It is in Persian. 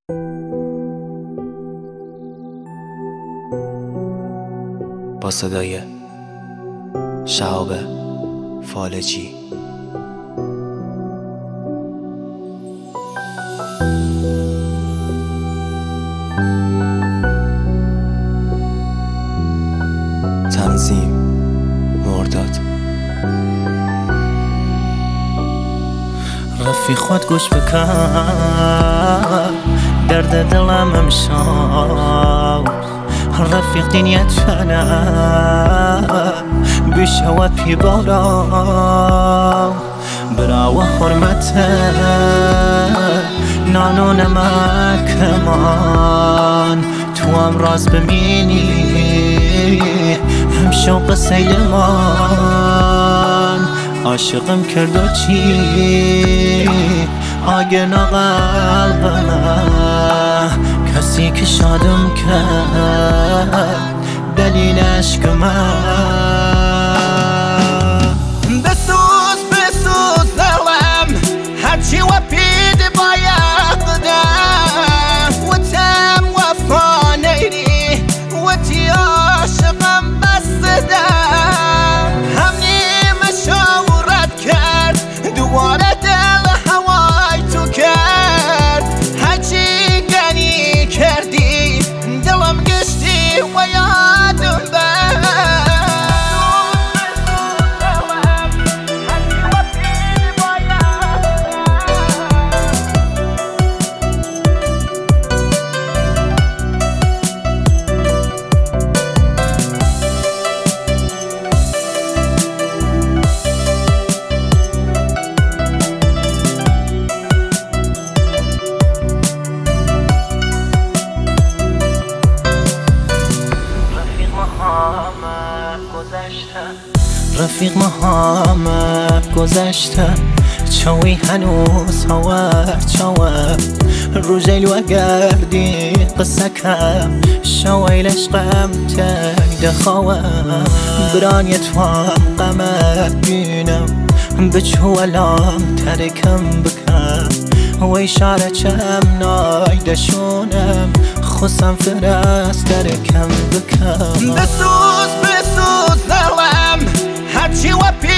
با صدای شهاب فالجی. تنظیم مرداد. رفیق خود گوش بکن، درد دلم امشب رفیق دنیت فنا بشود پی بالا براو حرمت نان و نمک من تو هم راز ببینی هم شوق سیل من عاشقم کرد و چی آگنا قلبم کسی که شادم کرد دلیل عشق من بسوز دلم هرچی و پید بایقدم و تم وفا نیری و تی عاشقم بستدم هم نیمه شاورت کرد دوباره دل هوای تو کرد هرچی گنی کردی دلم گشتی و یادم رفیق محمد گذشته چوی هنوز هوار چوار روزیل و گردی قصه کم شویل عشقم تید خوام برانیت وام قمر بینم بچو الان ترکم بکم و اشاره چم نایدشونم خسم فرست ترکم بکم بسوز دلم هرچی و